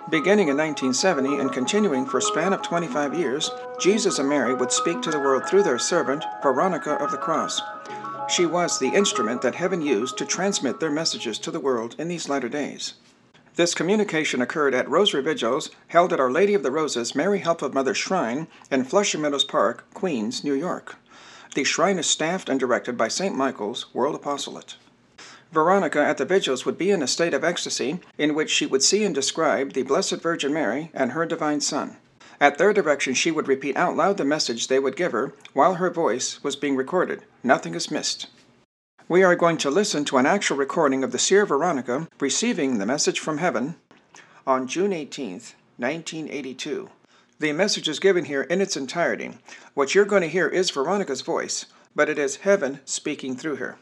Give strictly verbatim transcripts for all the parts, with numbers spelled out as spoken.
Beginning in nineteen seventy and continuing for a span of twenty-five years, Jesus and Mary would speak to the world through their servant, Veronica of the Cross. She was the instrument that heaven used to transmit their messages to the world in these latter days. This communication occurred at Rosary Vigils held at Our Lady of the Roses Mary Help of Mother Shrine in Flushing Meadows Park, Queens, New York. The shrine is staffed and directed by Saint Michael's World Apostolate. Veronica at the vigils would be in a state of ecstasy in which she would see and describe the Blessed Virgin Mary and her Divine Son. At their direction, she would repeat out loud the message they would give her while her voice was being recorded. Nothing is missed. We are going to listen to an actual recording of the Seer Veronica receiving the message from heaven on June eighteenth, nineteen eighty-two. The message is given here in its entirety. What you're going to hear is Veronica's voice, but it is heaven speaking through her.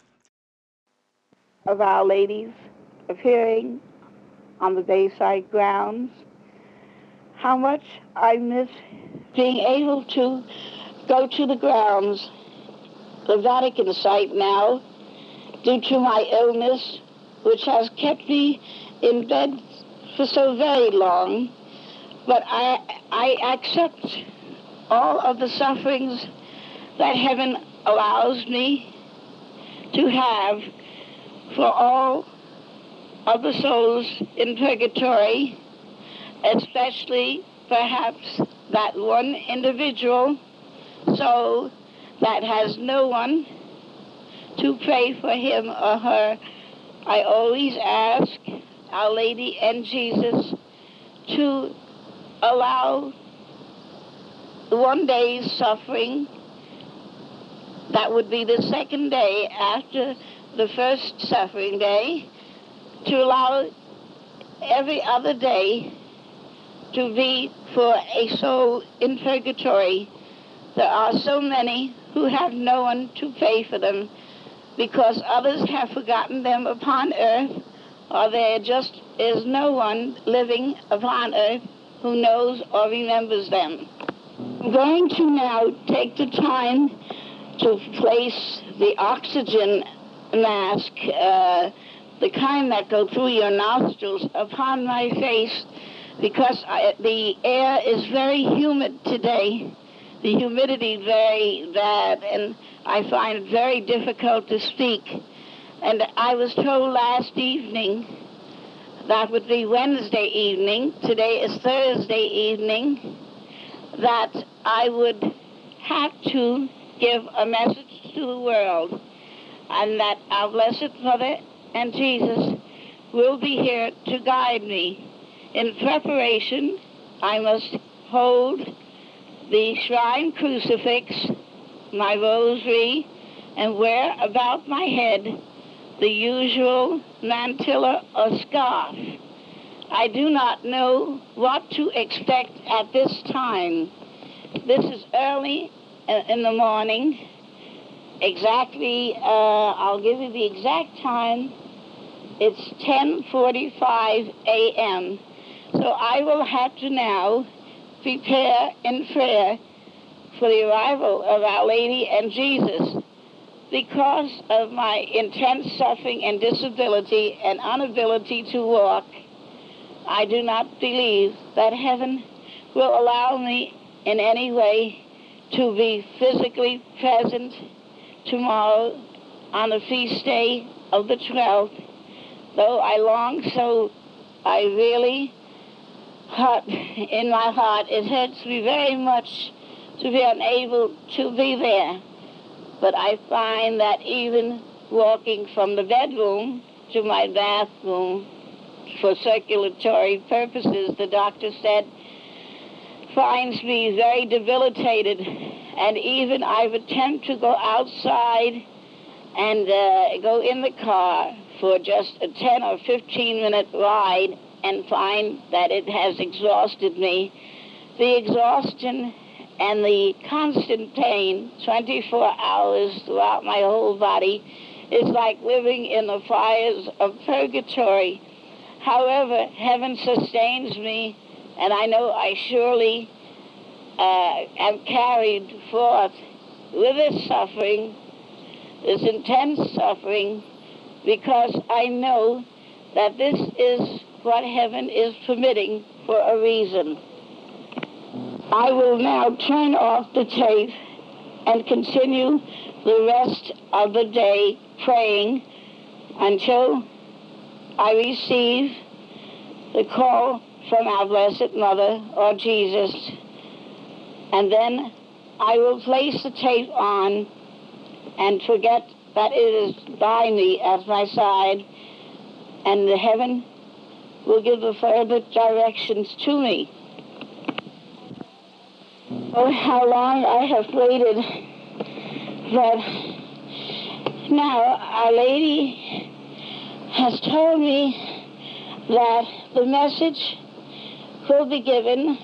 Of Our Lady's appearing on the Bayside grounds, how much I miss being able to go to the grounds. The Vatican site now, due to my illness, which has kept me in bed for so very long, but I, I accept all of the sufferings that heaven allows me to have for all of the souls in purgatory, especially perhaps that one individual soul that has no one to pray for him or her. I always ask Our Lady and Jesus to allow the one day's suffering, that would be the second day after the first suffering day, to allow every other day to be for a soul in purgatory. There are so many who have no one to pray for them because others have forgotten them upon earth, or there just is no one living upon earth who knows or remembers them. I'm going to now take the time to place the oxygen mask, uh, the kind that go through your nostrils, upon my face because I, the air is very humid today. The humidity very bad, and I find it very difficult to speak. And I was told last evening, that would be Wednesday evening, today is Thursday evening, that I would have to give a message to the world, and that our Blessed Mother and Jesus will be here to guide me. In preparation, I must hold the shrine crucifix, my rosary, and wear about my head the usual mantilla or scarf. I do not know what to expect at this time. This is early in the morning. Exactly, uh, I'll give you the exact time. It's ten forty-five a.m. So I will have to now prepare in prayer for the arrival of Our Lady and Jesus. Because of my intense suffering and disability and inability to walk, I do not believe that heaven will allow me in any way to be physically present tomorrow on the feast day of the twelfth, though I long so. I really, hurt, in my heart, it hurts me very much to be unable to be there. But I find that even walking from the bedroom to my bathroom for circulatory purposes, the doctor said, finds me very debilitated. And even I've attempted to go outside and uh, go in the car for just a ten or fifteen minute ride and find that it has exhausted me. The exhaustion and the constant pain, twenty-four hours throughout my whole body, is like living in the fires of purgatory. However, heaven sustains me, and I know I surely uh, am carried forth with this suffering, this intense suffering, because I know that this is what heaven is permitting for a reason. I will now turn off the tape and continue the rest of the day praying until I receive the call from our Blessed Mother or Jesus, and then I will place the tape on and forget that it is by me at my side, and the heaven will give the further directions to me. Oh, how long I have waited, but now Our Lady has told me that the message will be given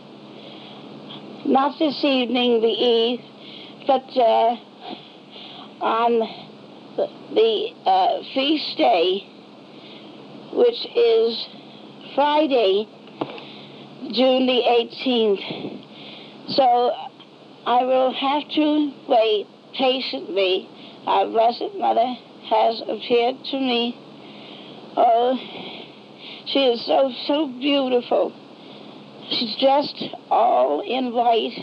not this evening, the eve, but uh, on the, the uh, feast day, which is Friday, June the eighteenth. So I will have to wait patiently. Our Blessed Mother has appeared to me. Oh, she is so, so beautiful. She's dressed all in white.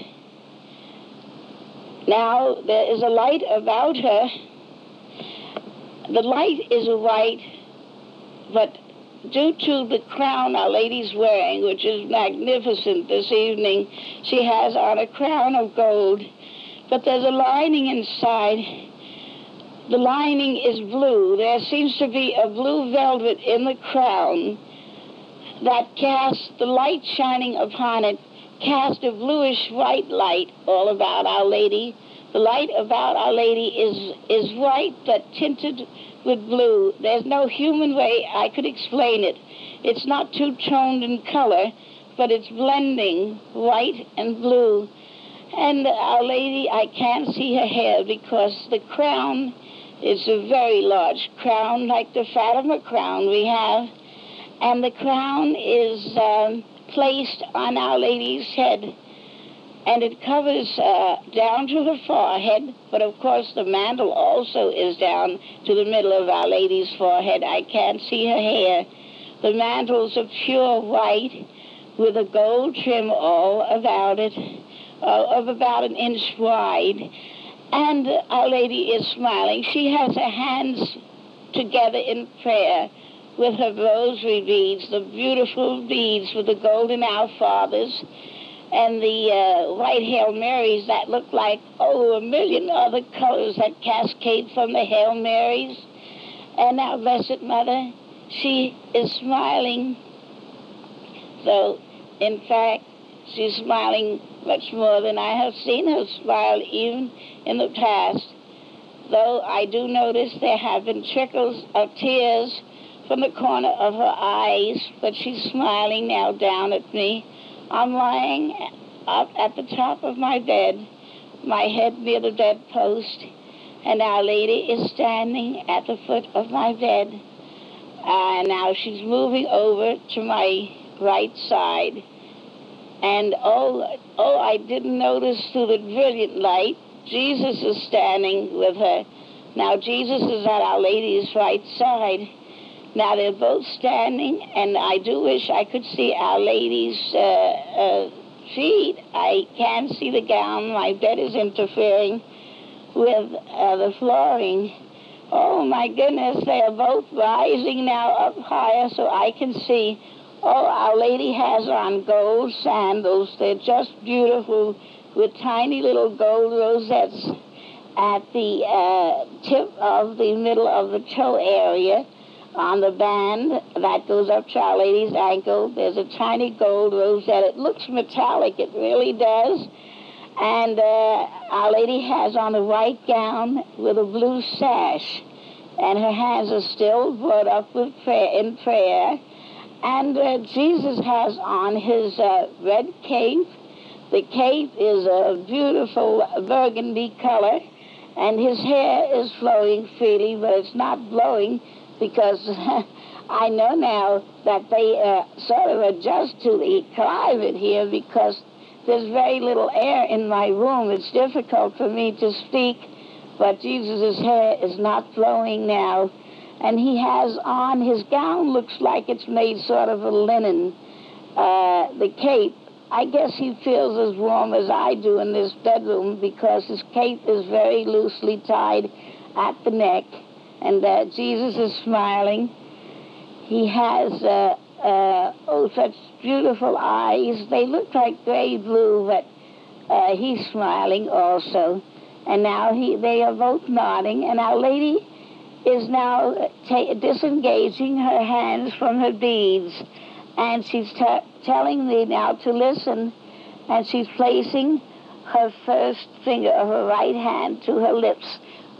Now, there is a light about her. The light is white, but due to the crown Our Lady's wearing, which is magnificent this evening, she has on a crown of gold, but there's a lining inside. The lining is blue. There seems to be a blue velvet in the crown that casts the light shining upon it, cast a bluish white light all about Our Lady. The light about Our Lady is, is white but tinted with blue. There's no human way I could explain it. It's not two-toned in color, but it's blending white and blue. And Our Lady, I can't see her hair because the crown is a very large crown, like the Fatima crown we have. And the crown is um, placed on Our Lady's head, and it covers uh, down to her forehead, but of course the mantle also is down to the middle of Our Lady's forehead. I can't see her hair. The mantle's of pure white with a gold trim all about it, uh, of about an inch wide. And Our Lady is smiling. She has her hands together in prayer with her rosary beads, the beautiful beads with the golden Our Fathers, and the uh, white Hail Marys that look like, oh, a million other colors that cascade from the Hail Marys. And Our Blessed Mother, she is smiling. So, in fact, she's smiling much more than I have seen her smile even in the past. Though I do notice there have been trickles of tears from the corner of her eyes, but she's smiling now down at me. I'm lying up at the top of my bed, my head near the bedpost, and Our Lady is standing at the foot of my bed. Uh, now she's moving over to my right side. And oh, oh, I didn't notice through the brilliant light, Jesus is standing with her. Now Jesus is at Our Lady's right side. Now they're both standing, and I do wish I could see Our Lady's uh, uh, feet. I can't see the gown. My bed is interfering with uh, the flooring. Oh, my goodness, they are both rising now up higher so I can see. Oh, Our Lady has on gold sandals. They're just beautiful with tiny little gold rosettes at the uh, tip of the middle of the toe area. On the band that goes up to Our Lady's ankle, there's a tiny gold rosette. It looks metallic, it really does. And uh, Our Lady has on a white gown with a blue sash. And her hands are still brought up with prayer, in prayer. And uh, Jesus has on his uh, red cape. The cape is a beautiful burgundy color. And his hair is flowing freely, but it's not blowing, because I know now that they uh, sort of adjust to the climate here, because there's very little air in my room. It's difficult for me to speak, but Jesus' hair is not flowing now. and he has on, his gown looks like it's made sort of a linen. Uh, the cape, I guess he feels as warm as I do in this bedroom because his cape is very loosely tied at the neck, and uh, Jesus is smiling. He has, uh, uh, oh, such beautiful eyes. They look like gray blue, but uh, he's smiling also. And now he, they are both nodding, and Our Lady is now ta- disengaging her hands from her beads, and she's t- telling me now to listen, and she's placing her first finger of her right hand to her lips.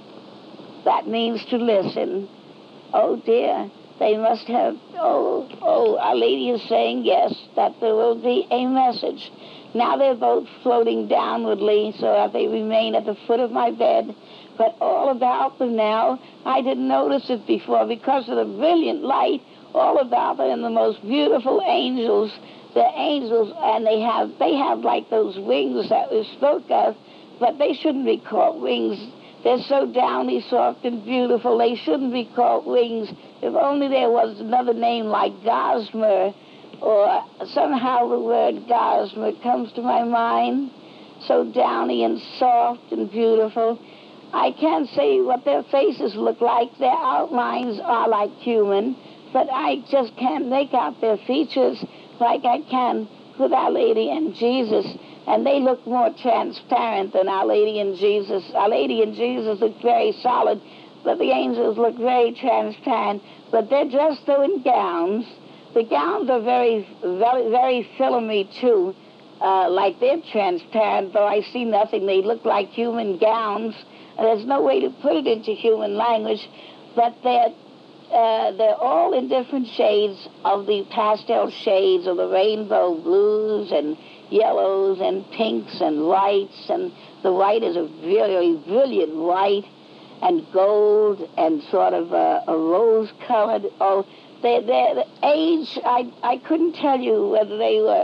That means to listen. Oh, dear, they must have, oh, oh, Our Lady is saying, yes, that there will be a message. Now they're both floating downwardly so that they remain at the foot of my bed. But all about them now, I didn't notice it before because of the brilliant light all about them, and the most beautiful angels. They're angels, and they have they have like those wings that we spoke of, but they shouldn't be called wings. They're so downy, soft, and beautiful. They shouldn't be called wings. If only there was another name like gossamer, or somehow the word gossamer comes to my mind. So downy and soft and beautiful. I can't say what their faces look like. Their outlines are like human, but I just can't make out their features like I can with Our Lady and Jesus. And they look more transparent than Our Lady and Jesus. Our Lady and Jesus look very solid, but the angels look very transparent. But they're dressed, though, in gowns. The gowns are very, very, very filmy, too. Uh, like they're transparent, though I see nothing. They look like human gowns. And there's no way to put it into human language, but they're Uh, they're all in different shades of the pastel shades of the rainbow, blues and yellows and pinks and whites, and the white is a very brilliant white, and gold and sort of a, a rose-colored. Oh, they, their age, I, I couldn't tell you whether they were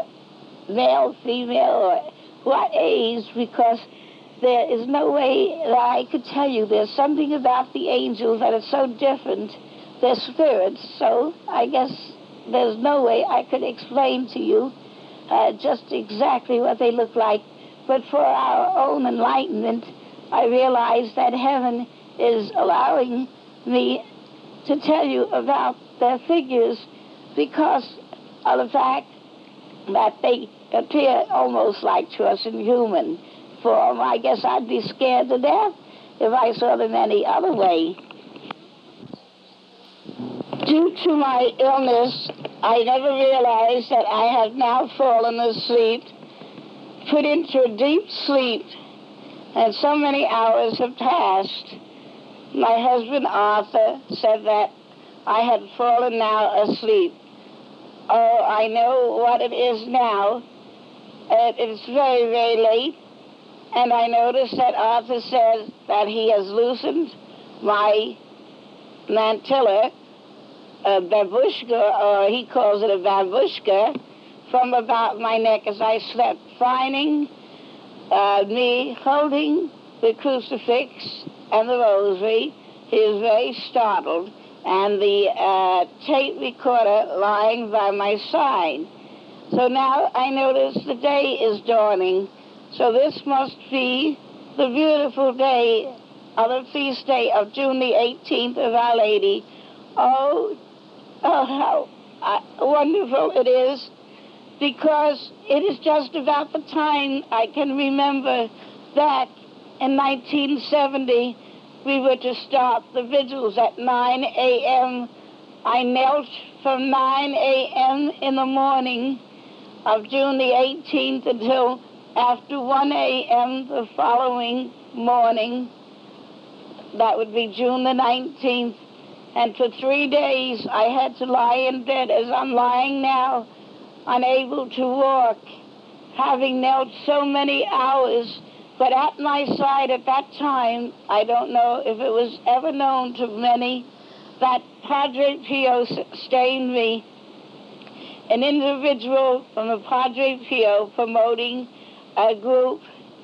male, female, or what age, because there is no way that I could tell you. There's something about the angels that is so different. They're spirits, so I guess there's no way I could explain to you uh, just exactly what they look like. But for our own enlightenment, I realize that heaven is allowing me to tell you about their figures because of the fact that they appear almost like to us in human form. I guess I'd be scared to death if I saw them any other way. Due to my illness, I never realized that I had now fallen asleep, put into a deep sleep, and so many hours have passed. My husband, Arthur, said that I had fallen now asleep. Oh, I know what it is now. Uh, it's very, very late, and I noticed that Arthur says that he has loosened my mantilla, a babushka, or he calls it a babushka, from about my neck as I slept, finding uh, me holding the crucifix and the rosary. He is very startled, and the uh, tape recorder lying by my side. So now I notice the day is dawning. So this must be the beautiful day of the feast day of June the eighteenth of Our Lady. Oh, oh, how uh, wonderful it is, because it is just about the time I can remember that in nineteen seventy we were to start the vigils at nine a.m. I knelt from nine a.m. in the morning of June the eighteenth until after one a.m. the following morning. That would be June the nineteenth. And for three days, I had to lie in bed as I'm lying now, unable to walk, having knelt so many hours. But at my side at that time, I don't know if it was ever known to many, that Padre Pio sustained me, an individual from the Padre Pio promoting a group.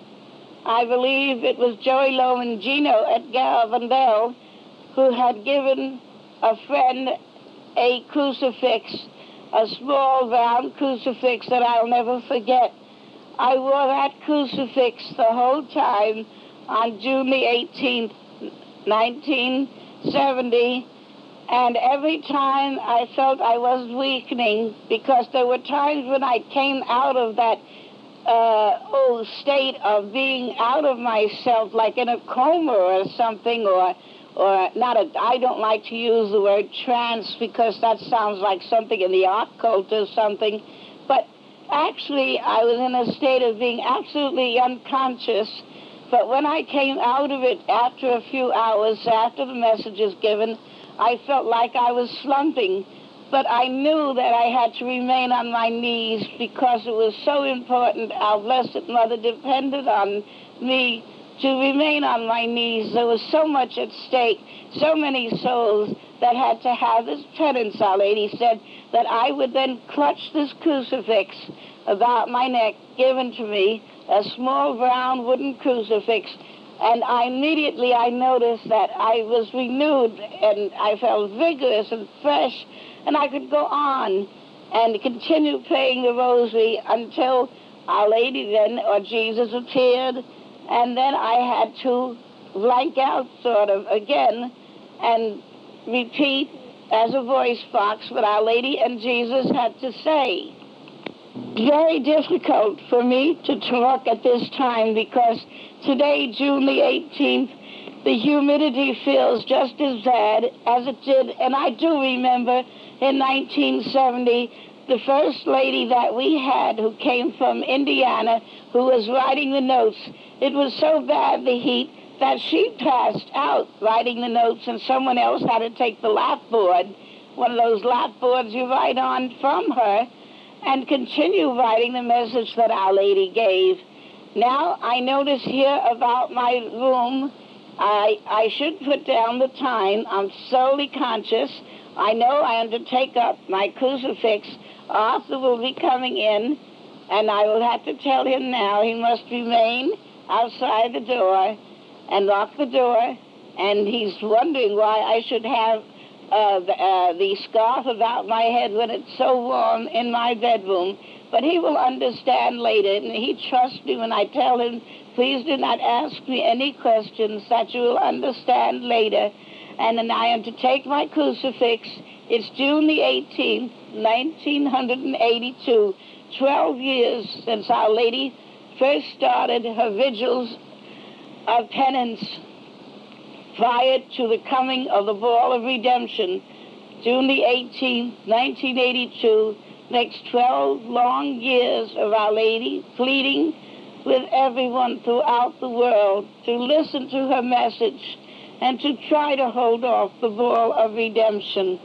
I believe it was Joey Lomangino at Galvandale, who had given a friend a crucifix, a small round crucifix that I'll never forget. I wore that crucifix the whole time on June the eighteenth, nineteen seventy, and every time I felt I was weakening, because there were times when I came out of that uh, oh, state of being out of myself, like in a coma or something, or or not a, I don't like to use the word trance because that sounds like something in the occult or something, but actually I was in a state of being absolutely unconscious. But when I came out of it after a few hours, after the message is given, I felt like I was slumping. But I knew that I had to remain on my knees because it was so important. Our Blessed Mother depended on me to remain on my knees. There was so much at stake, so many souls that had to have this penance, Our Lady said, that I would then clutch this crucifix about my neck, given to me, a small brown wooden crucifix, and I immediately I noticed that I was renewed and I felt vigorous and fresh, and I could go on and continue praying the rosary until Our Lady then, or Jesus, appeared, and then I had to blank out sort of again and repeat as a voice box what Our Lady and Jesus had to say. Very difficult for me to talk at this time because today, June the eighteenth, the humidity feels just as bad as it did, and I do remember in nineteen seventy, the first lady that we had who came from Indiana, who was writing the notes, it was so bad, the heat, that she passed out writing the notes, and someone else had to take the lapboard, one of those lapboards you write on, from her, and continue writing the message that Our Lady gave. Now, I notice here about my room, I, I should put down the time. I'm solely conscious. I know I am to take up my crucifix. Arthur will be coming in, and I will have to tell him now he must remain outside the door and lock the door, and he's wondering why I should have uh, the, uh, the scarf about my head when it's so warm in my bedroom. But he will understand later, and he trusts me when I tell him, please do not ask me any questions, that you will understand later. And then I am to take my crucifix. It's June the eighteenth, nineteen eighty-two, twelve years since Our Lady first started her vigils of penance prior to the coming of the ball of redemption. June the eighteenth, nineteen eighty-two, makes twelve long years of Our Lady pleading with everyone throughout the world to listen to her message and to try to hold off the ball of redemption.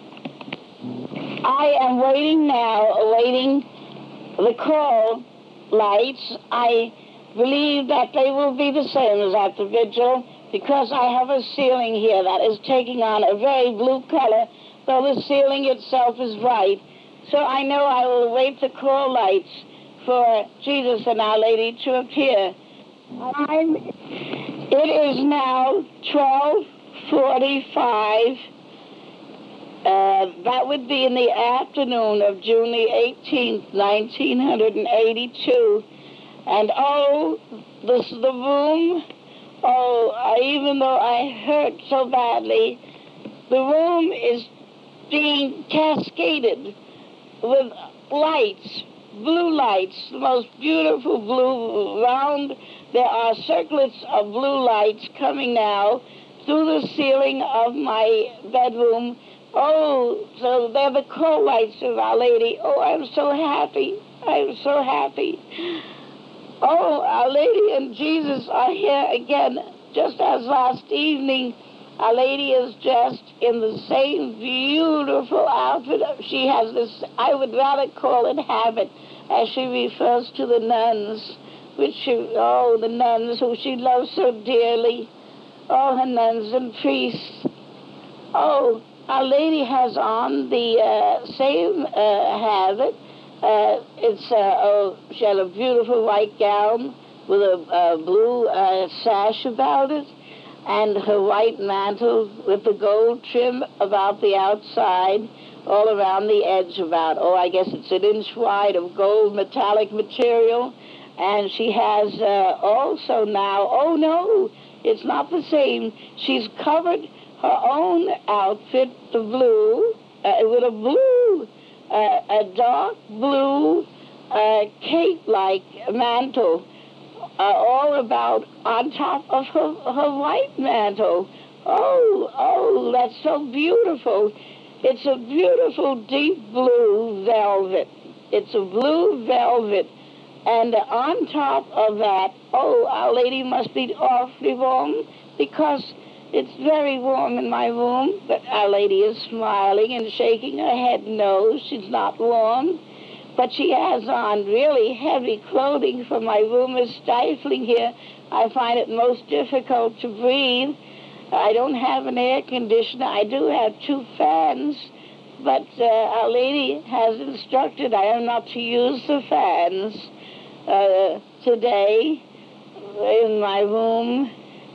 I am waiting now, awaiting the call lights. I believe that they will be the same as at the vigil, because I have a ceiling here that is taking on a very blue color, though the ceiling itself is bright. So I know I will wait the call lights for Jesus and Our Lady to appear. I'm, it is now twelve forty-five. Uh, that would be in the afternoon of June the eighteenth, nineteen eighty-two. And oh, this, the room, oh, I, even though I hurt so badly, the room is being cascaded with lights, blue lights, the most beautiful blue round. There are circlets of blue lights coming now through the ceiling of my bedroom. Oh, so they're the call lights of Our Lady. Oh, I'm so happy. I'm so happy. Oh, Our Lady and Jesus are here again, just as last evening. Our Lady is dressed in the same beautiful outfit. She has this, I would rather call it habit, as she refers to the nuns, which she, oh, the nuns who she loves so dearly. Oh, her nuns and priests. Oh, Our Lady has on the uh, same uh, habit. Uh, it's, uh, oh, she had a beautiful white gown with a uh, blue uh, sash about it. and her white mantle with the gold trim about the outside, all around the edge about, oh, I guess it's an inch wide of gold metallic material. And she has uh, also now, oh no, it's not the same. She's covered her own outfit, the blue, uh, with a blue, uh, a dark blue uh, cape-like mantle, uh, all about on top of her, her white mantle. Oh, oh, that's so beautiful. It's a beautiful deep blue velvet. It's a blue velvet. And on top of that, oh, Our Lady must be awfully warm, because it's very warm in my room. But Our Lady is smiling and shaking her head no, she's not warm. But she has on really heavy clothing, for my room is stifling here. I find it most difficult to breathe. I don't have an air conditioner. I do have two fans, but uh, Our Lady has instructed I am not to use the fans uh, today in my room.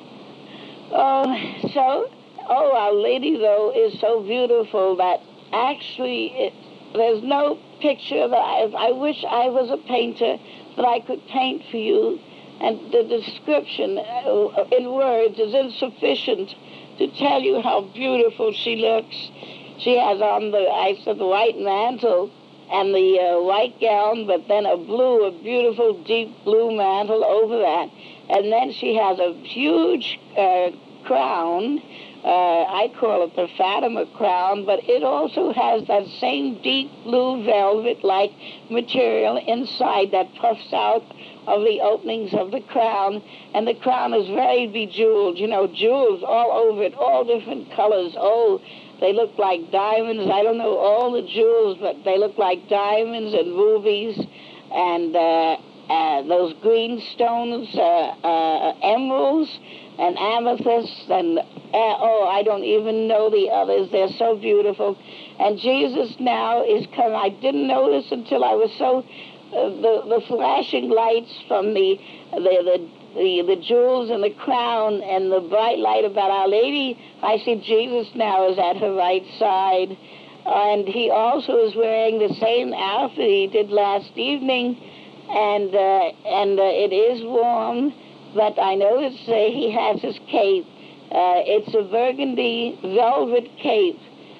Oh, so, oh, Our Lady, though, is so beautiful that actually it, there's no picture that I, I wish I was a painter that I could paint for you, and the description uh, in words is insufficient to tell you how beautiful she looks. She has on the, I said, the white mantle and the uh, white gown, but then a blue, a beautiful deep blue mantle over that. And then she has a huge uh, crown. Uh, I call it the Fatima crown, but it also has that same deep blue velvet-like material inside that puffs out of the openings of the crown. And the crown is very bejeweled, you know, jewels all over it, all different colors. Oh, they look like diamonds. I don't know all the jewels, but they look like diamonds and rubies and uh, uh, those green stones, uh, uh, emeralds and amethysts, and uh, oh, I don't even know the others. They're so beautiful. And Jesus now is coming. I didn't notice until I was so, uh, the, the flashing lights from the, the, the, the, the jewels and the crown and the bright light about Our Lady, I see Jesus now is at her right side. And he also is wearing the same outfit he did last evening, and, uh, and uh, it is warm. But I notice uh, he has his cape. Uh, it's a burgundy velvet cape.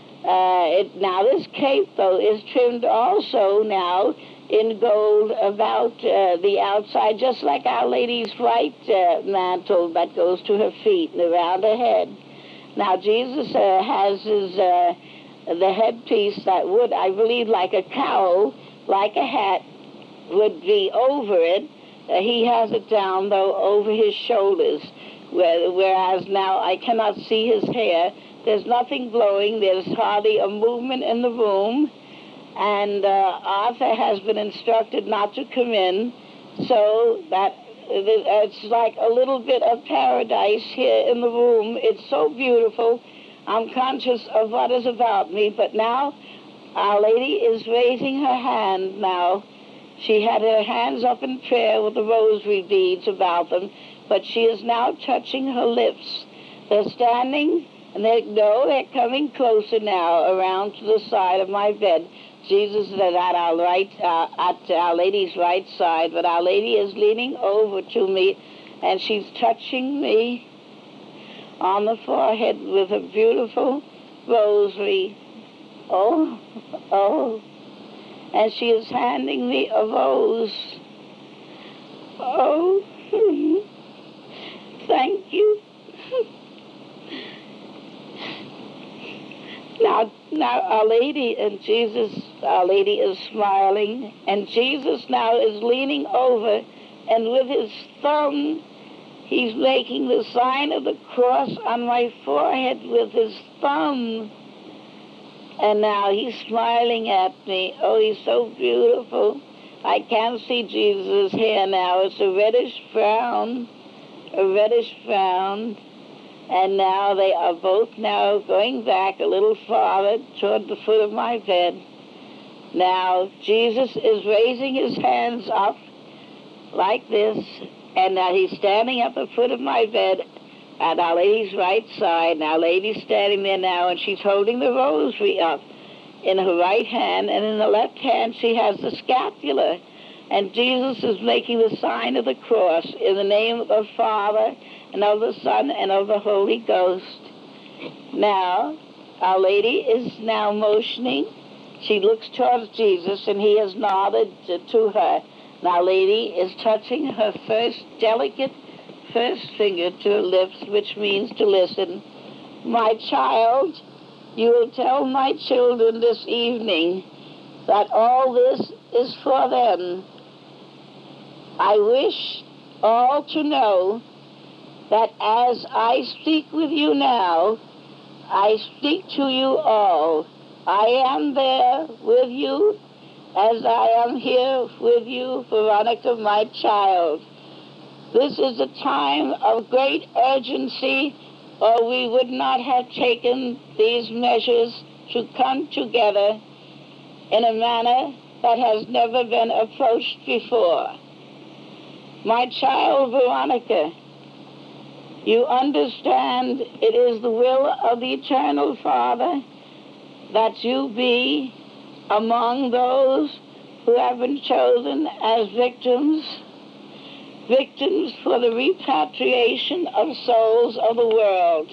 Uh, it, now, this cape, though, is trimmed also now in gold about uh, the outside, just like Our Lady's white uh, mantle that goes to her feet and around her head. Now, Jesus uh, has his, uh, the headpiece that would, I believe, like a cowl, like a hat, would be over it. Uh, he has it down, though, over his shoulders, where, whereas now I cannot see his hair. There's nothing blowing. There's hardly a movement in the room. And uh, Arthur has been instructed not to come in, so that it's like a little bit of paradise here in the room. It's so beautiful. I'm conscious of what is about me, but now Our Lady is raising her hand now. She had her hands up in prayer with the rosary beads about them, but she is now touching her lips. They're standing, and they no, they're coming closer now, around to the side of my bed. Jesus is at our right, uh, at Our Lady's right side, but Our Lady is leaning over to me, and she's touching me on the forehead with a beautiful rosary. Oh, oh. And she is handing me a rose. Oh, thank you. Now, now Our Lady and Jesus, Our Lady is smiling, and Jesus now is leaning over, and with his thumb, he's making the sign of the cross on my forehead with his thumb. And now he's smiling at me. Oh, he's so beautiful. I can't see Jesus' hair now. It's a reddish brown, a reddish brown. And now they are both now going back a little farther toward the foot of my bed. Now Jesus is raising his hands up like this, and now he's standing at the foot of my bed, at Our Lady's right side, and Our Lady's standing there now, and she's holding the rosary up in her right hand, and in the left hand she has the scapular. And Jesus is making the sign of the cross in the name of the Father, and of the Son, and of the Holy Ghost. Now, Our Lady is now motioning. She looks towards Jesus, and he has nodded to, to her. And Our Lady is touching her first delicate first finger to her lips, which means to listen. My child, you will tell my children this evening that all this is for them. I wish all to know that as I speak with you now, I speak to you all. I am there with you as I am here with you, Veronica, my child. This is a time of great urgency, or we would not have taken these measures to come together in a manner that has never been approached before. My child Veronica, you understand it is the will of the Eternal Father that you be among those who have been chosen as victims victims for the repatriation of souls of the world.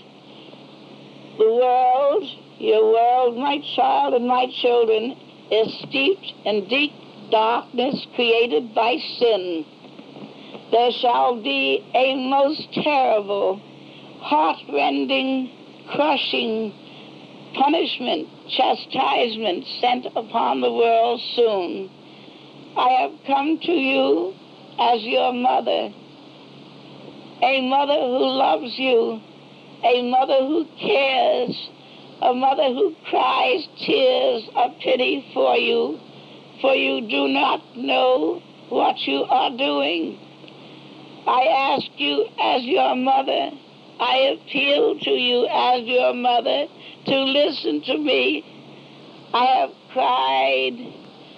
The world, your world, my child and my children, is steeped in deep darkness created by sin. There shall be a most terrible, heart-rending, crushing punishment, chastisement sent upon the world soon. I have come to you as your mother, a mother who loves you, a mother who cares, a mother who cries tears of pity for you, for you do not know what you are doing. I ask you as your mother, I appeal to you as your mother to listen to me. I have cried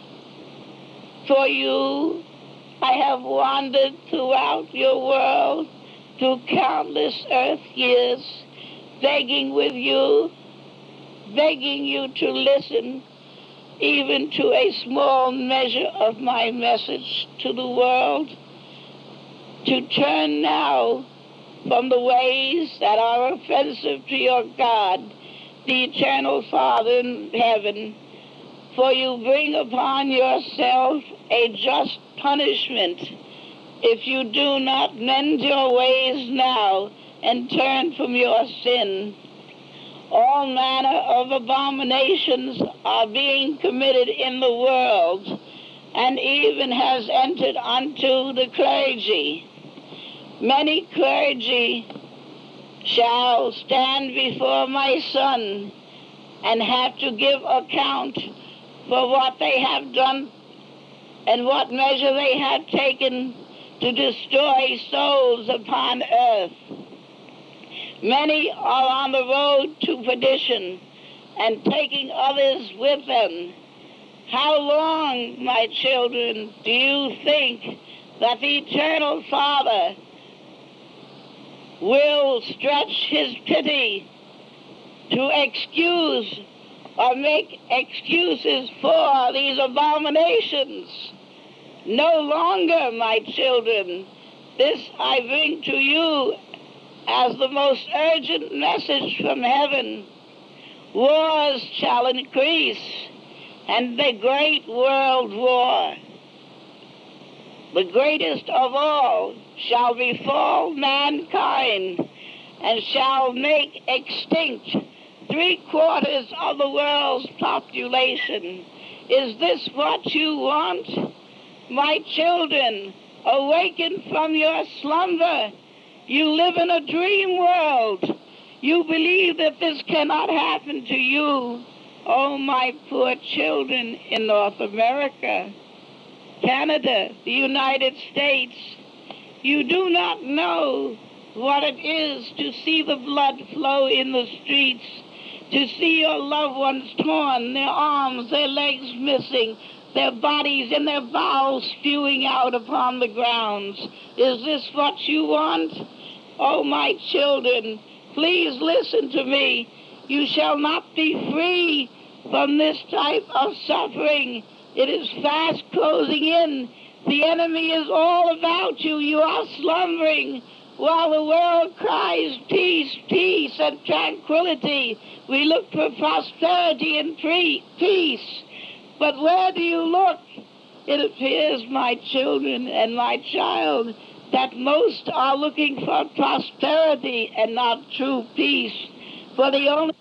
for you. I have wandered throughout your world through countless earth years, begging with you, begging you to listen even to a small measure of my message to the world, to turn now from the ways that are offensive to your God, the Eternal Father in heaven, for you bring upon yourself a just punishment if you do not mend your ways now and turn from your sin. All manner of abominations are being committed in the world, and even has entered unto the clergy. Many clergy shall stand before my Son and have to give account for what they have done and what measure they have taken to destroy souls upon earth. Many are on the road to perdition and taking others with them. How long, my children, do you think that the Eternal Father will stretch his pity to excuse or make excuses for these abominations? No longer, my children. This I bring to you as the most urgent message from heaven. Wars shall increase, and the great world war, the greatest of all, shall befall mankind and shall make extinct three quarters of the world's population. Is this what you want? My children, awaken from your slumber. You live in a dream world. You believe that this cannot happen to you. Oh, my poor children in North America, Canada, the United States, you do not know what it is to see the blood flow in the streets, to see your loved ones torn, their arms, their legs missing, their bodies and their bowels spewing out upon the grounds. Is this what you want? Oh, my children, please listen to me. You shall not be free from this type of suffering. It is fast closing in. The enemy is all about you. You are slumbering while the world cries peace, peace, and tranquility. We look for prosperity and free, peace. But where do you look? It appears, my children and my child, that most are looking for prosperity and not true peace. For the only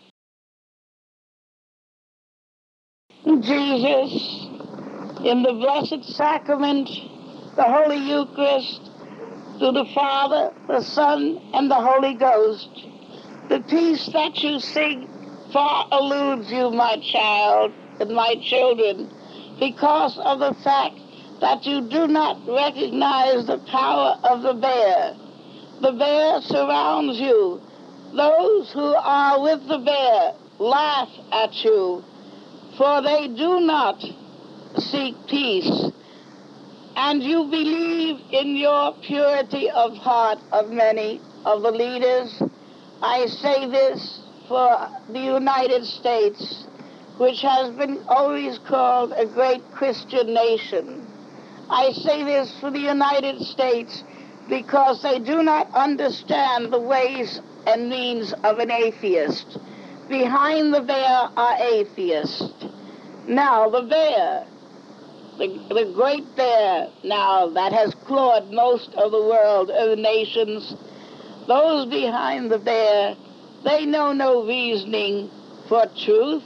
Jesus, in the Blessed Sacrament, the Holy Eucharist, to the Father, the Son, and the Holy Ghost. The peace that you seek far eludes you, my child and my children, because of the fact that you do not recognize the power of the bear. The bear surrounds you. Those who are with the bear laugh at you, for they do not seek peace. And you believe in your purity of heart of many of the leaders. I say this for the United States, which has been always called a great Christian nation. I say this for the United States because they do not understand the ways and means of an atheist. Behind the bear are atheists. Now, the bear, the, the great bear now that has clawed most of the world, of the nations, those behind the bear, they know no reasoning for truth,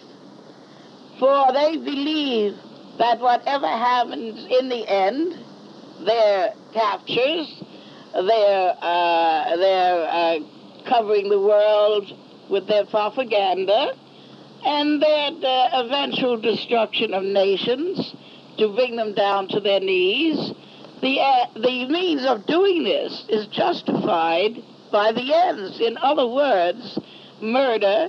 for they believe that whatever happens in the end, their captures, their, uh, their uh, covering the world with their propaganda, and their uh, eventual destruction of nations to bring them down to their knees, the, uh, the means of doing this is justified by the ends. In other words, murder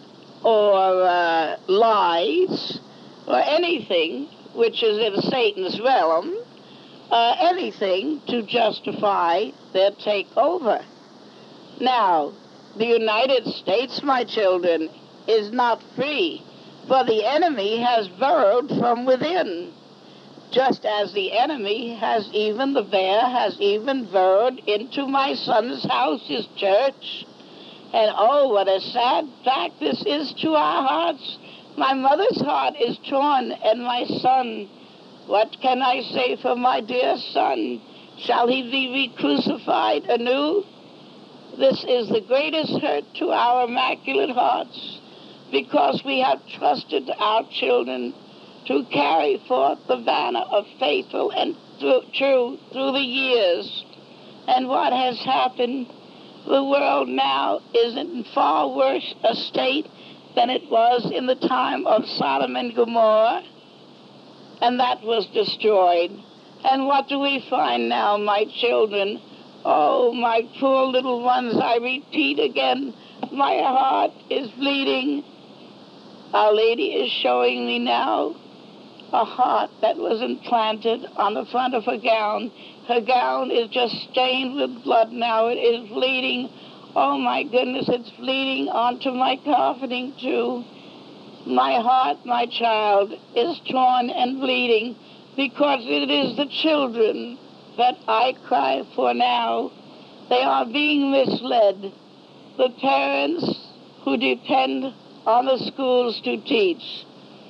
or uh, lies or anything which is in Satan's realm, uh, anything to justify their takeover. Now, the United States, my children, is not free, for the enemy has burrowed from within, just as the enemy has even, the bear has even burrowed into my son's house, his church. And oh, what a sad fact this is to our hearts. My mother's heart is torn, and my son, what can I say for my dear son? Shall he be re-crucified anew? This is the greatest hurt to our immaculate hearts, because we have trusted our children to carry forth the banner of faithful and true through the years. And what has happened? The world now is in far worse a state than it was in the time of Sodom and Gomorrah, and that was destroyed. And what do we find now, my children? Oh, my poor little ones, I repeat again, my heart is bleeding. Our Lady is showing me now a heart that was implanted on the front of her gown. Her gown is just stained with blood now. It is bleeding. Oh, my goodness, it's bleeding onto my carpeting, too. My heart, my child, is torn and bleeding because it is the children that I cry for now. They are being misled. The parents who depend on the schools to teach.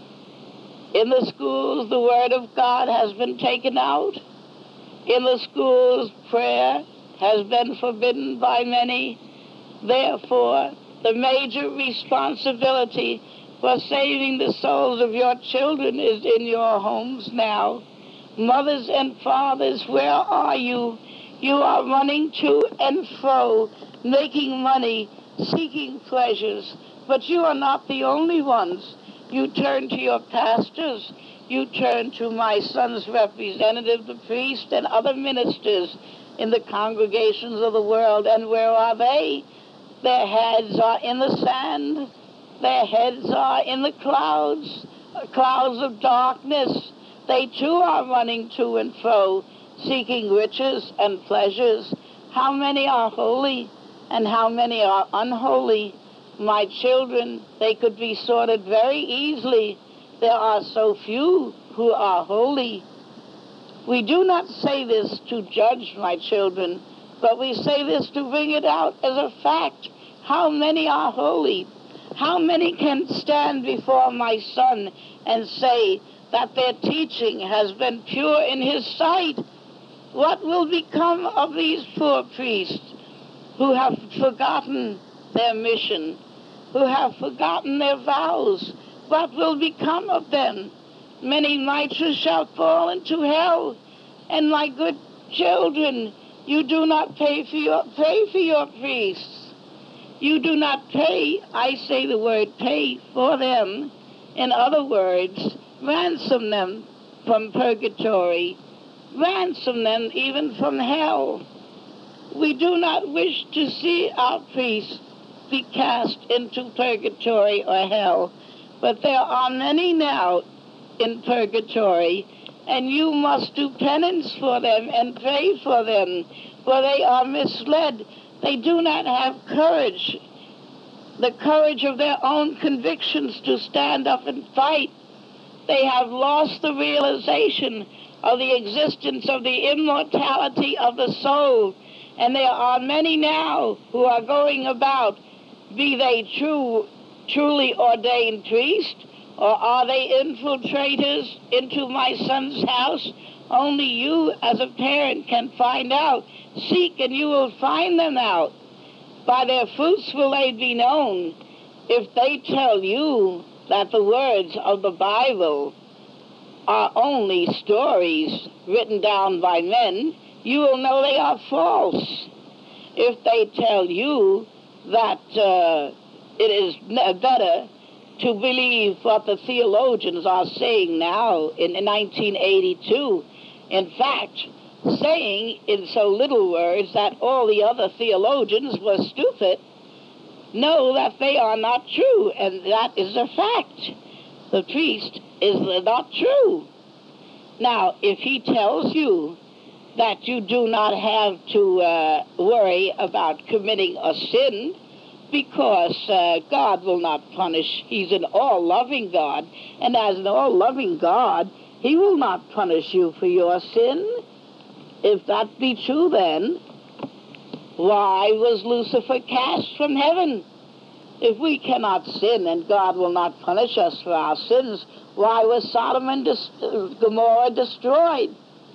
In the schools, the Word of God has been taken out. In the schools, prayer has been forbidden by many. Therefore, the major responsibility for saving the souls of your children is in your homes now. Mothers and fathers, where are you? You are running to and fro, making money, seeking pleasures, but you are not the only ones. You turn to your pastors, you turn to my son's representative, the priest, and other ministers in the congregations of the world, and where are they? Their heads are in the sand, their heads are in the clouds, clouds of darkness. They too are running to and fro, seeking riches and pleasures. How many are holy? and how many are unholy. My children, they could be sorted very easily. There are so few who are holy. We do not say this to judge, my children, but we say this to bring it out as a fact. How many are holy? How many can stand before my son and say that their teaching has been pure in his sight? What will become of these poor priests who have forgotten their mission, who have forgotten their vows? What will become of them? Many mitras shall fall into hell. And my good children, you do not pay for your, pay for your priests. You do not pay, I say the word pay, for them. In other words, ransom them from purgatory, ransom them even from hell. We do not wish to see our priests be cast into purgatory or hell, but there are many now in purgatory, and you must do penance for them and pray for them, for they are misled. They do not have courage, the courage of their own convictions to stand up and fight. They have lost the realization of the existence of the immortality of the soul, and there are many now who are going about, be they true, truly ordained priests, or are they infiltrators into my son's house? Only you as a parent can find out. Seek and you will find them out. By their fruits will they be known. If they tell you that the words of the Bible are only stories written down by men, you will know they are false. If they tell you that uh, it is better to believe what the theologians are saying now in nineteen eighty-two, in fact, saying in so little words that all the other theologians were stupid, know that they are not true, and that is a fact. The priest is not true. Now, if he tells you that you do not have to uh, worry about committing a sin, because uh, God will not punish. He's an all-loving God, and as an all-loving God, he will not punish you for your sin. If that be true, then why was Lucifer cast from heaven? If we cannot sin and God will not punish us for our sins, why was Sodom and Dis- Gomorrah destroyed?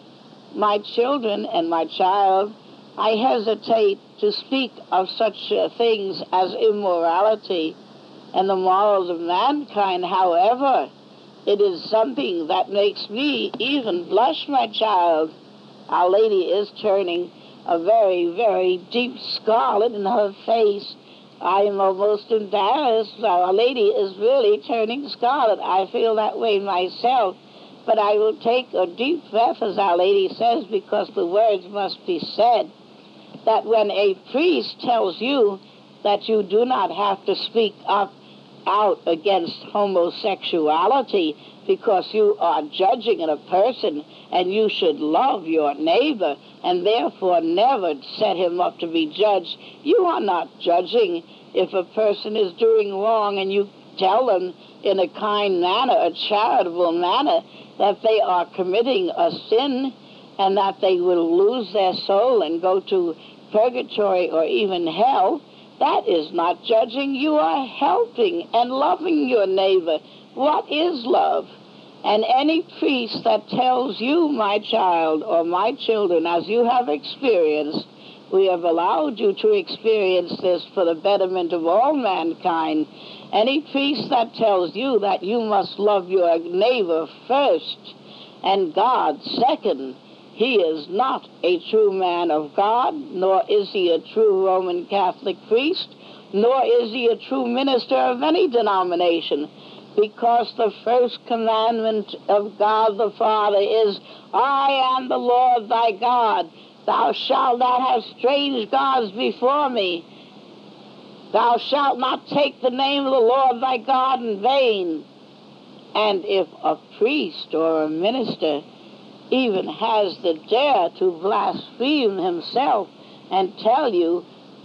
My children and my child, I hesitate to speak of such uh, things as immorality and the morals of mankind. However, it is something that makes me even blush, my child. Our Lady is turning a very, very deep scarlet in her face. I am almost embarrassed. Our Lady is really turning scarlet. I feel that way myself. But I will take a deep breath, as Our Lady says, because the words must be said. That when a priest tells you that you do not have to speak up out against homosexuality because you are judging a person and you should love your neighbor and therefore never set him up to be judged, you are not judging. If a person is doing wrong and you tell them in a kind manner, a charitable manner, that they are committing a sin and that they will lose their soul and go to purgatory or even hell, that is not judging. You are helping and loving your neighbor. What is love? And any priest that tells you, my child, or my children, as you have experienced, we have allowed you to experience this for the betterment of all mankind. Any priest that tells you that you must love your neighbor first and God second, he is not a true man of God, nor is he a true Roman Catholic priest, nor is he a true minister of any denomination, because the first commandment of God the Father is, I am the Lord thy God. Thou shalt not have strange gods before me. Thou shalt not take the name of the Lord thy God in vain. And if a priest or a minister even has the dare to blaspheme himself and tell you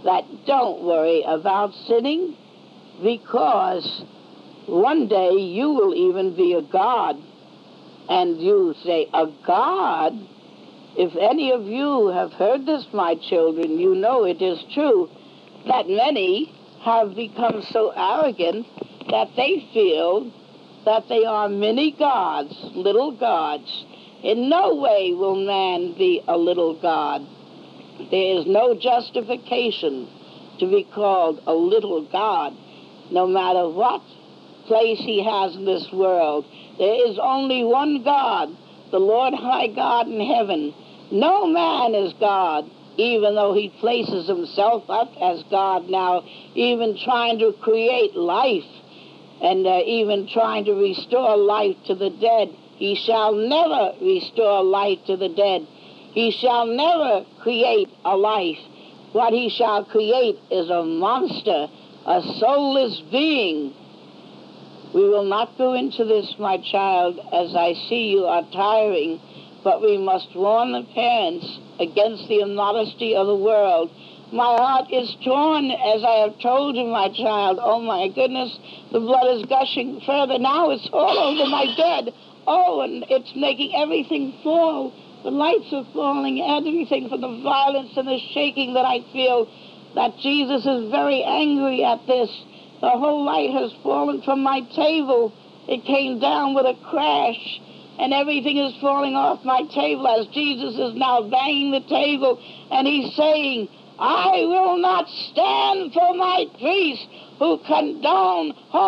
that don't worry about sinning, because one day you will even be a god. And you say, a god? If any of you have heard this, my children, you know it is true that many have become so arrogant that they feel that they are mini gods, little gods. In no way will man be a little god. There is no justification to be called a little god, no matter what place he has in this world. There is only one God, the Lord high God in heaven. No man is God, even though he places himself up as God now, even trying to create life and uh, even trying to restore life to the dead. He shall never restore life to the dead. He shall never create a life. What he shall create is a monster, a soulless being. We will not go into this, my child, as I see you are tiring, but we must warn the parents against the immodesty of the world. My heart is torn, as I have told you, my child. Oh, my goodness, the blood is gushing further. Now it's all over my bed. Oh, and it's making everything fall. The lights are falling, everything from the violence and the shaking that I feel, that Jesus is very angry at this. The whole light has fallen from my table. It came down with a crash, and everything is falling off my table as Jesus is now banging the table, and he's saying, I will not stand for my priests who condone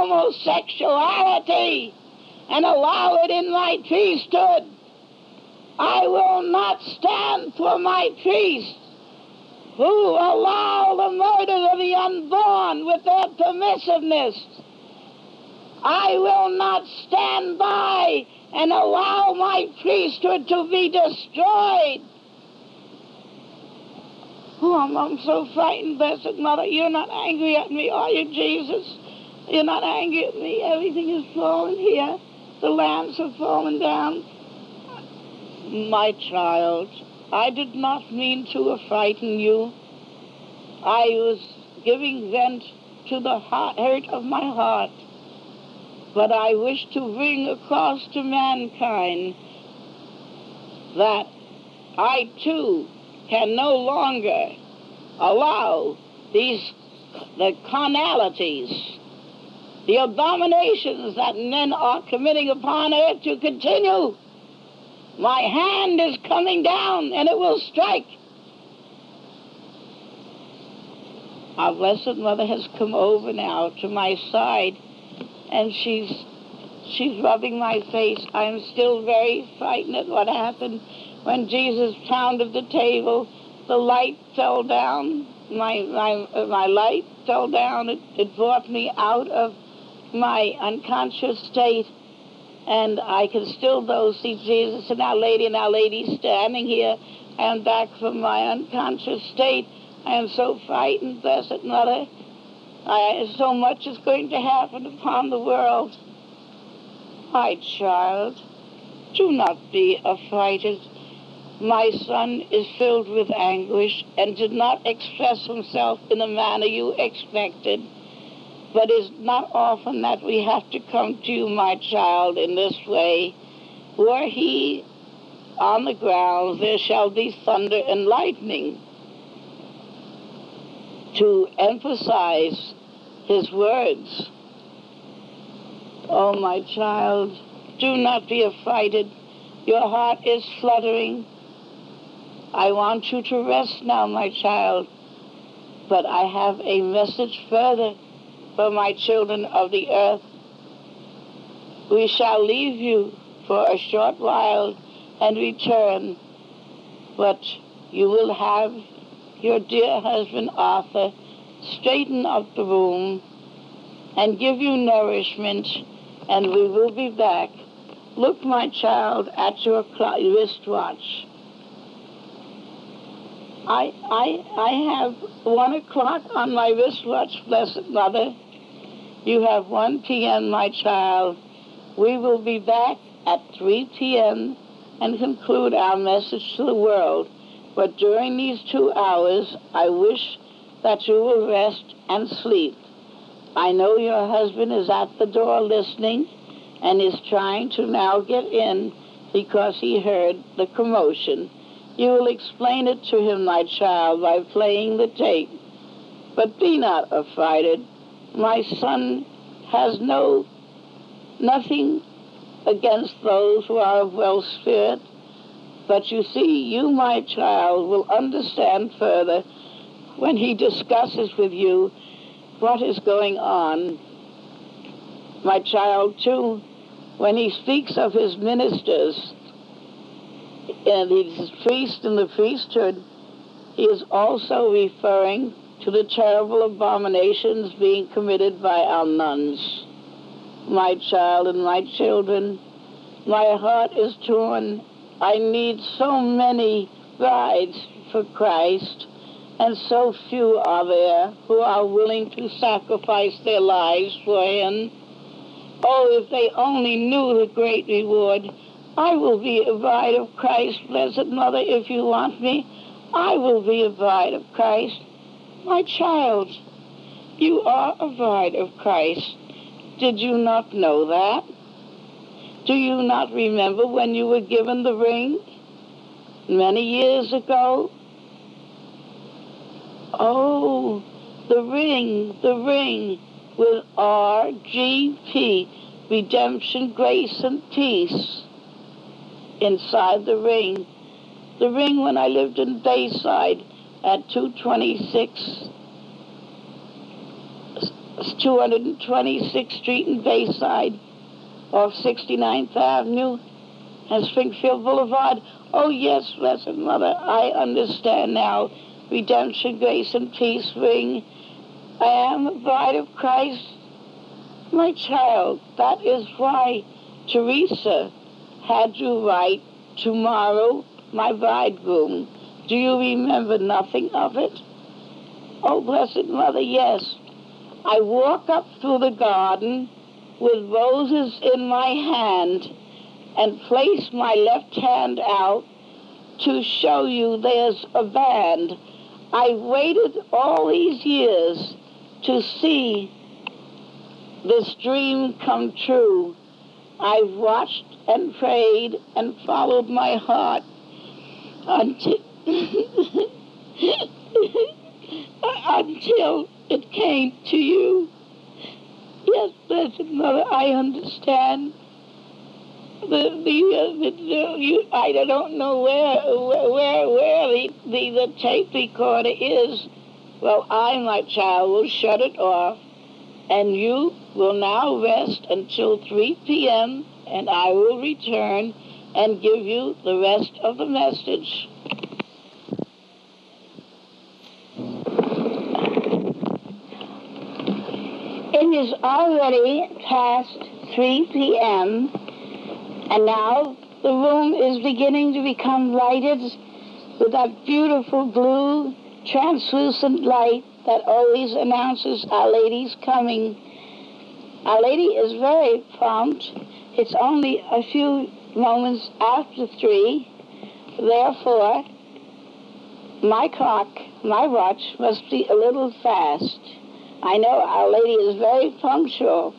homosexuality and allow it in my priesthood. I will not stand for my priests who allow the murder of the unborn with their permissiveness. I will not stand by and allow my priesthood to be destroyed. Oh, I'm, I'm so frightened, Blessed Mother. You're not angry at me, are you, Jesus? You're not angry at me. Everything is fallen here. The lamps have fallen down. My child, I did not mean to frighten you. I was giving vent to the heart, hurt of my heart. But I wish to bring across to mankind that I, too, can no longer allow these, the carnalities, the abominations that men are committing upon earth to continue. My hand is coming down, and it will strike. Our Blessed Mother has come over now to my side, and she's she's rubbing my face. I'm still very frightened at what happened when Jesus pounded the table. The light fell down. My my uh, my light fell down. It, it brought me out of my unconscious state. And I can still, though, see Jesus and Our Lady and Our Lady standing here. I am back from my unconscious state. I am so frightened, Blessed Mother. I, so much is going to happen upon the world. My child, do not be affrighted. My son is filled with anguish and did not express himself in the manner you expected. But it's not often that we have to come to you, my child, in this way. Were he on the ground, there shall be thunder and lightning, to emphasize his words. Oh, my child, do not be affrighted. Your heart is fluttering. I want you to rest now, my child. But I have a message further for my children of the earth. We shall leave you for a short while and return, but you will have your dear husband Arthur straighten up the room and give you nourishment, and we will be back. Look, my child, at your wristwatch. I, I, I have one o'clock on my wristwatch, Blessed Mother. You have one p.m., my child. We will be back at three p.m. and conclude our message to the world. But during these two hours, I wish that you will rest and sleep. I know your husband is at the door listening and is trying to now get in because he heard the commotion. You will explain it to him, my child, by playing the tape. But be not affrighted. My son has no, nothing against those who are of well spirit. But you see, you, my child, will understand further when he discusses with you what is going on. My child, too, when he speaks of his ministers, and his priest in the priesthood, he is also referring to the terrible abominations being committed by our nuns. My child and my children, my heart is torn. I need so many brides for Christ, and so few are there who are willing to sacrifice their lives for him. Oh, if they only knew the great reward. I will be a bride of Christ, Blessed Mother, if you want me. I will be a bride of Christ. My child, you are a bride of Christ. Did you not know that? Do you not remember when you were given the ring many years ago? Oh, the ring, the ring with R G P, Redemption, Grace, and Peace, inside the ring. The ring when I lived in Bayside at two twenty-six, two twenty-sixth Street in Bayside, off sixty-ninth Avenue and Springfield Boulevard. Oh yes, Blessed Mother, I understand now. Redemption, Grace, and Peace ring. I am a bride of Christ. My child, that is why Teresa had you write, tomorrow, my bridegroom. Do you remember nothing of it? Oh, Blessed Mother, yes. I walk up through the garden with roses in my hand and place my left hand out to show you there's a band. I waited all these years to see this dream come true. I've watched and prayed and followed my heart until, until it came to you. Yes, Blessed Mother, I understand. The, the, uh, the, the you, I don't know where where where the, the, the tape recorder is. Well, I, my child, will shut it off, and you will now rest until three p.m., and I will return and give you the rest of the message. It is already past three p.m., and now the room is beginning to become lighted with that beautiful blue translucent light that always announces Our Lady's coming. Our Lady is very prompt. It's only a few moments after three. Therefore, my clock, my watch, must be a little fast. I know Our Lady is very punctual.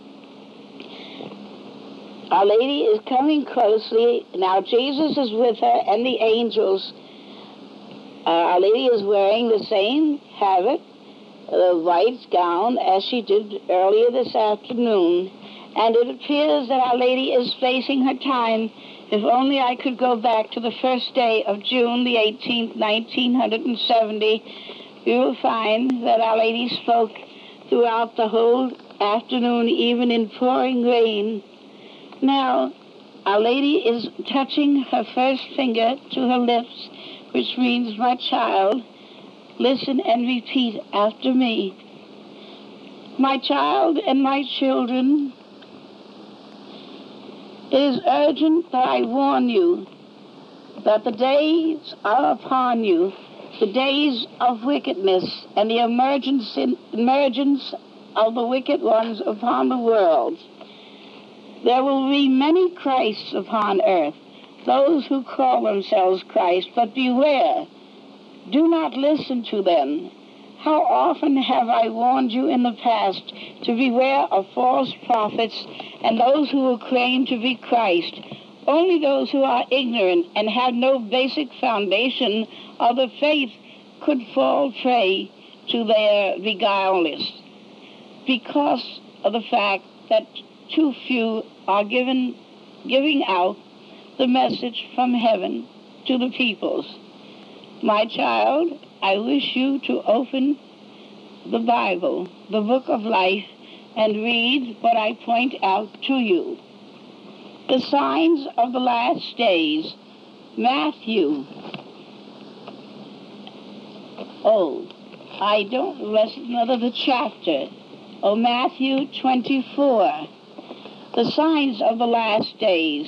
Our Lady is coming closely. Now Jesus is with her and the angels. Uh, Our Lady is wearing the same habit, the white gown, as she did earlier this afternoon. And it appears that Our Lady is facing her time. If only I could go back to the first day of June the eighteenth, nineteen seventy, you will find that Our Lady spoke throughout the whole afternoon, even in pouring rain. Now, Our Lady is touching her first finger to her lips, which means, my child, listen and repeat after me. My child and my children, it is urgent that I warn you that the days are upon you, the days of wickedness and the emergence, emergence of the wicked ones upon the world. There will be many Christs upon earth, those who call themselves Christ, but beware, do not listen to them. How often have I warned you in the past to beware of false prophets and those who will claim to be Christ. Only those who are ignorant and have no basic foundation of the faith could fall prey to their beguilements, because of the fact that too few are given giving out the message from heaven to the peoples. My child, I wish you to open the Bible, the book of life, and read what I point out to you. The signs of the last days, Matthew. Oh, I don't remember the chapter. Oh, Matthew twenty-four. The signs of the last days.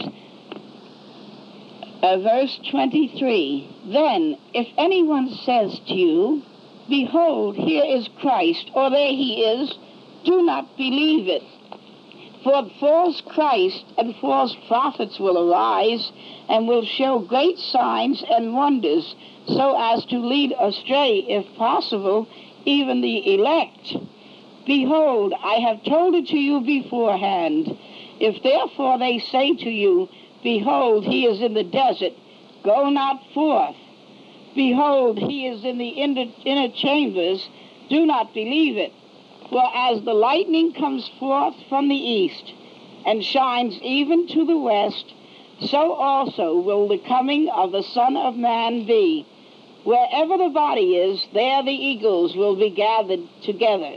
Uh, verse twenty-three. Then, if anyone says to you, behold, here is Christ, or there he is, do not believe it. For false Christ and false prophets will arise and will show great signs and wonders, so as to lead astray, if possible, even the elect. Behold, I have told it to you beforehand. If therefore they say to you, behold, he is in the desert, go not forth. Behold, he is in the inner, inner chambers, do not believe it. For as the lightning comes forth from the east, and shines even to the west, so also will the coming of the Son of Man be. Wherever the body is, there the eagles will be gathered together.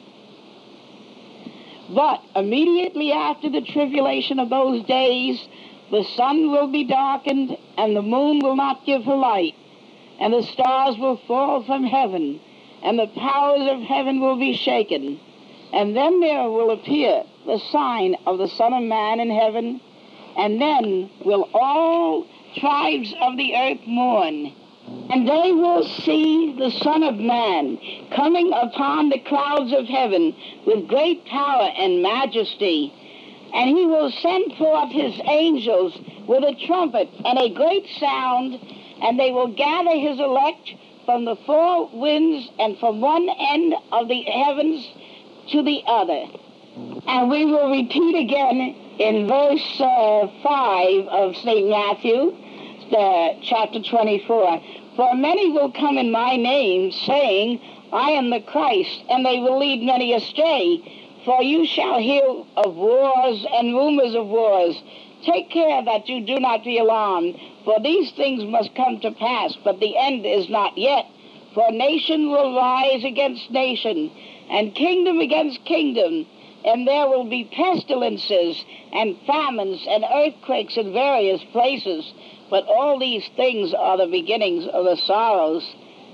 But immediately after the tribulation of those days, the sun will be darkened, and the moon will not give her light, and the stars will fall from heaven, and the powers of heaven will be shaken. And then there will appear the sign of the Son of Man in heaven, and then will all tribes of the earth mourn. And they will see the Son of Man coming upon the clouds of heaven with great power and majesty. And he will send forth his angels with a trumpet and a great sound, and they will gather his elect from the four winds and from one end of the heavens to the other. And we will repeat again in verse uh, five of Saint Matthew, uh, chapter twenty-four. For many will come in my name, saying, I am the Christ, and they will lead many astray. For you shall hear of wars and rumors of wars. Take care that you do not be alarmed, for these things must come to pass, but the end is not yet. For nation will rise against nation, and kingdom against kingdom, and there will be pestilences and famines and earthquakes in various places. But all these things are the beginnings of the sorrows.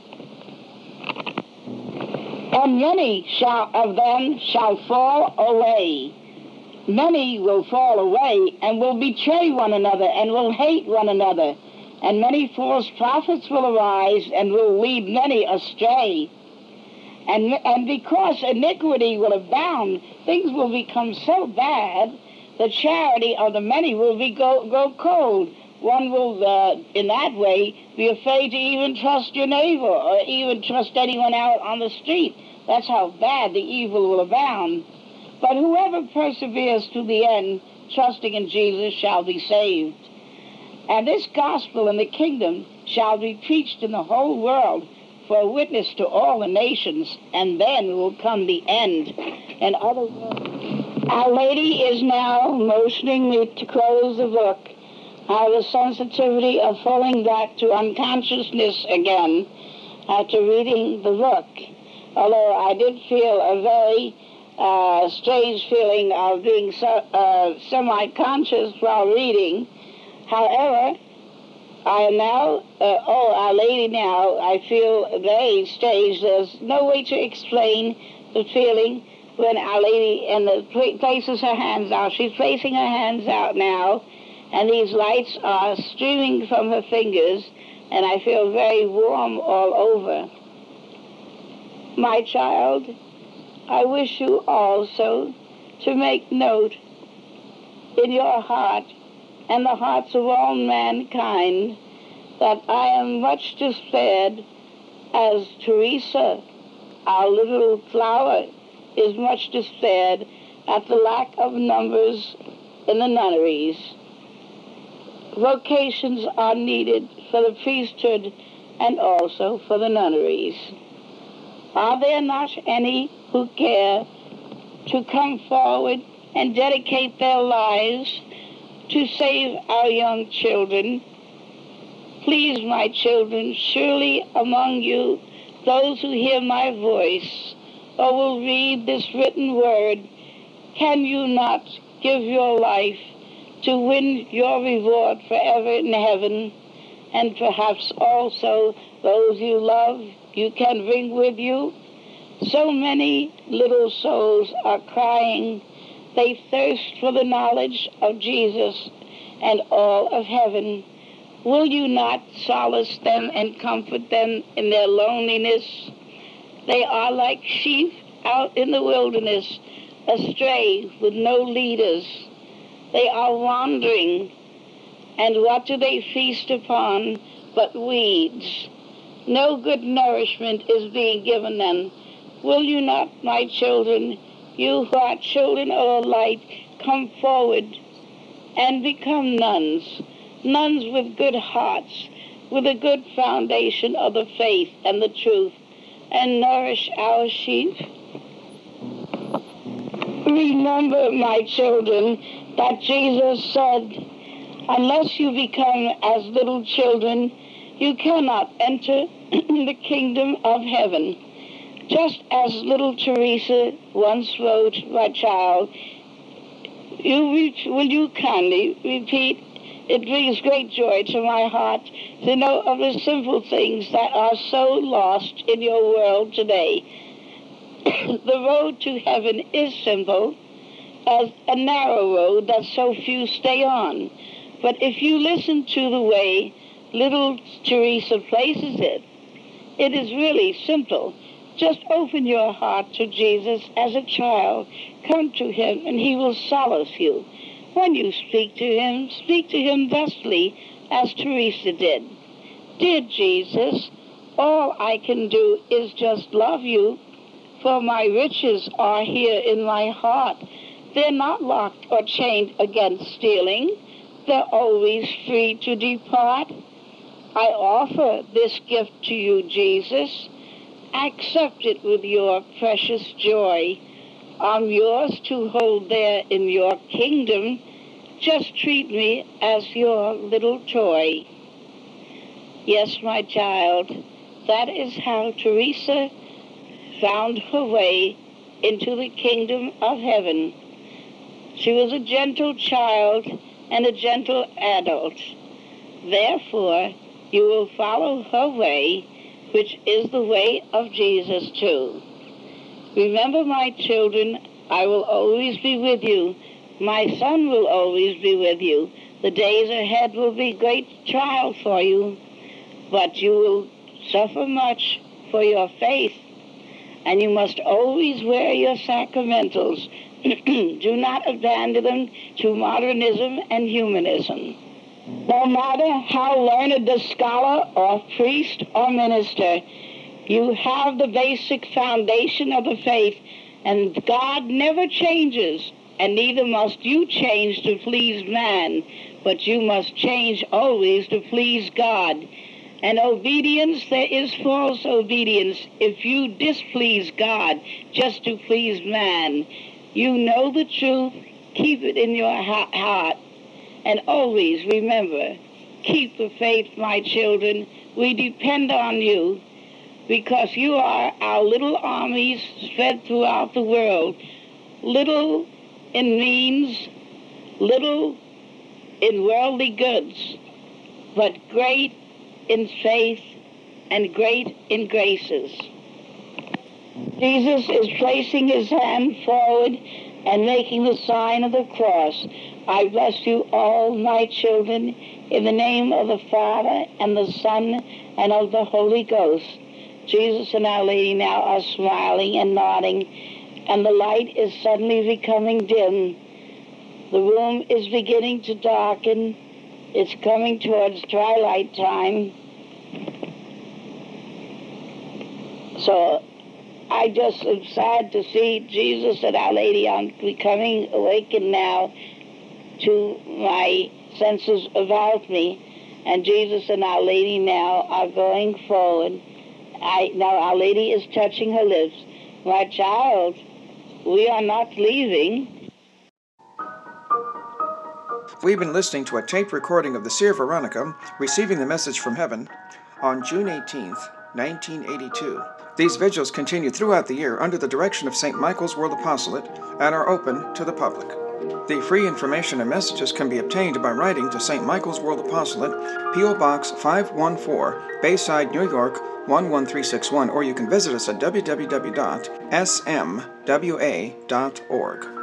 And many shall of them shall fall away. Many will fall away and will betray one another and will hate one another. And many false prophets will arise and will lead many astray. And, and because iniquity will abound, things will become so bad, the charity of the many will be go, go cold. One will, uh, in that way, be afraid to even trust your neighbor or even trust anyone out on the street. That's how bad the evil will abound. But whoever perseveres to the end, trusting in Jesus, shall be saved. And this gospel in the kingdom shall be preached in the whole world for a witness to all the nations, and then will come the end. In other words, Our Lady is now motioning me to close the book. I have a sensitivity of falling back to unconsciousness again after reading the book. Although I did feel a very uh, strange feeling of being so, uh, semi-conscious while reading. However, I am now, uh, oh, Our Lady now, I feel very strange. There's no way to explain the feeling when Our Lady and the places her hands out. She's placing her hands out now, and these lights are streaming from her fingers, and I feel very warm all over. My child, I wish you also to make note in your heart and the hearts of all mankind that I am much despaired as Teresa our little flower is much despaired at the lack of numbers in the nunneries. Vocations are needed for the priesthood and also for the nunneries. Are there not any who care to come forward and dedicate their lives to save our young children? Please, my children, surely among you, those who hear my voice or will read this written word, can you not give your life to win your reward forever in heaven? And perhaps also those you love you can bring with you? So many little souls are crying. They thirst for the knowledge of Jesus and all of heaven. Will you not solace them and comfort them in their loneliness? They are like sheep out in the wilderness, astray with no leaders. They are wandering, and what do they feast upon but weeds? No good nourishment is being given them. Will you not, my children, you who are children of the light, come forward and become nuns, nuns with good hearts, with a good foundation of the faith and the truth, and nourish our sheep? Remember, my children, that Jesus said, unless you become as little children, you cannot enter the kingdom of heaven. Just as little Teresa once wrote, my child, you re- will you kindly repeat, it brings great joy to my heart to know of the simple things that are so lost in your world today. The road to heaven is simple, as a narrow road that so few stay on. But if you listen to the way little Teresa places it, it is really simple. Just open your heart to Jesus as a child. Come to him, and he will solace you. When you speak to him, speak to him thusly, as Teresa did. Dear Jesus, all I can do is just love you, for my riches are here in my heart. They're not locked or chained against stealing. They're always free to depart. I offer this gift to you, Jesus. Accept it with your precious joy. I'm yours to hold there in your kingdom. Just treat me as your little toy. Yes, my child, that is how Teresa found her way into the kingdom of heaven. She was a gentle child and a gentle adult. Therefore, you will follow her way, which is the way of Jesus too. Remember, my children, I will always be with you. My son will always be with you. The days ahead will be great trial for you, but you will suffer much for your faith, and you must always wear your sacramentals. Do not abandon them to modernism and humanism. No matter how learned the scholar or priest or minister, you have the basic foundation of the faith, and God never changes, and neither must you change to please man, but you must change always to please God. And obedience, there is false obedience if you displease God just to please man. You know the truth, keep it in your heart, and always remember, keep the faith, my children. We depend on you, because you are our little armies spread throughout the world, little in means, little in worldly goods, but great in faith and great in graces. Jesus is placing his hand forward and making the sign of the cross. I bless you all, my children, in the name of the Father and the Son and of the Holy Ghost. Jesus and Our Lady now are smiling and nodding, and the light is suddenly becoming dim. The room is beginning to darken. It's coming towards twilight time. So I just am sad to see Jesus and Our Lady. I'm becoming awakened now to my senses about me, and Jesus and Our Lady now are going forward. I, now Our Lady is touching her lips. My child, we are not leaving. We've been listening to a tape recording of the Seer Veronica receiving the message from heaven on June eighteenth, nineteen eighty-two. These vigils continue throughout the year under the direction of Saint Michael's World Apostolate and are open to the public. The free information and messages can be obtained by writing to Saint Michael's World Apostolate, P O Box five one four, Bayside, New York, one one three six one, or you can visit us at w w w dot s m w a dot org.